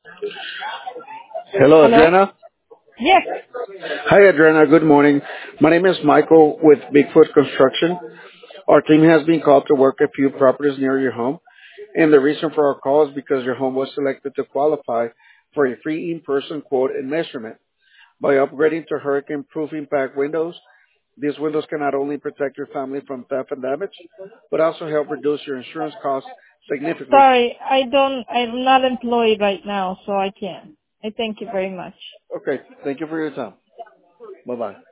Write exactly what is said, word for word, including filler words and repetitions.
Hello, Hello? Adriana. Yes. Hi, Adriana. Good morning. My name is Michael with Bigfoot Construction. Our team has been called to work a few properties near your home, and the reason for our call is because your home was selected to qualify for a free in-person quote and measurement. By upgrading to hurricane-proof impact windows, these windows can not only protect your family from theft and damage, but also help reduce your insurance costs significantly. Sorry, I don't, I'm not employed right now, so I can't. I thank you very much. Okay, thank you for your time. Bye-bye.